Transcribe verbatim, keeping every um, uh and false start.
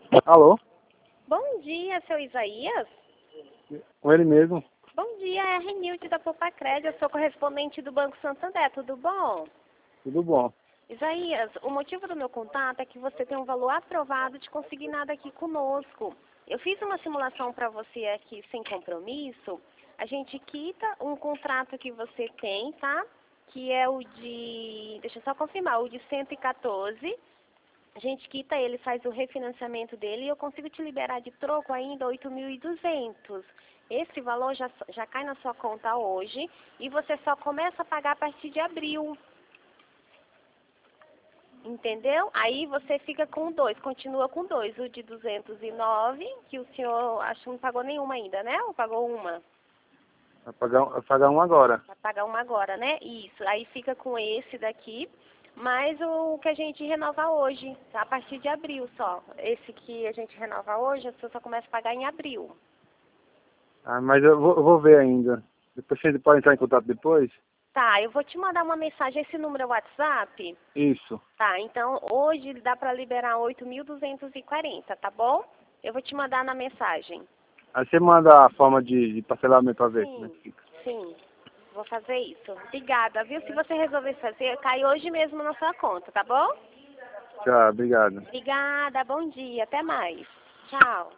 Alô? Bom dia, seu Isaías. Com ele mesmo. Bom dia, é a Renilde da Popacred, eu sou correspondente do Banco Santander, tudo bom? Tudo bom. Isaías, o motivo do meu contato é que você tem um valor aprovado de consignado aqui conosco. Eu fiz uma simulação para você aqui sem compromisso. A gente quita um contrato que você tem, tá? Que é o de, deixa eu só confirmar, o de cento e quatorze. A gente quita ele, faz o refinanciamento dele e eu consigo te liberar de troco ainda oito mil e duzentos. Esse valor já, já cai na sua conta hoje e você só começa a pagar a partir de abril. Entendeu? Aí você fica com dois, continua com dois. O de duzentos e nove, que o senhor acho que não pagou nenhuma ainda, né? Ou pagou uma? Vai pagar, vai pagar um agora. Vai pagar uma agora, né? Isso. Aí fica com esse daqui. Mas o que a gente renova hoje, a partir de abril só. Esse que a gente renova hoje, a pessoa só começa a pagar em abril. Ah, mas eu vou, eu vou ver ainda. Depois você pode entrar em contato depois? Tá, eu vou te mandar uma mensagem. Esse número é o WhatsApp? Isso. Tá, então hoje dá pra liberar oito mil duzentos e quarenta, tá bom? Eu vou te mandar na mensagem. Aí você manda a forma de, de parcelamento pra ver como é Sim, que fica. sim. Vou fazer isso. Obrigada, viu? Se você resolver fazer, cai hoje mesmo na sua conta, tá bom? Tchau, obrigado. Obrigada, bom dia, até mais. Tchau.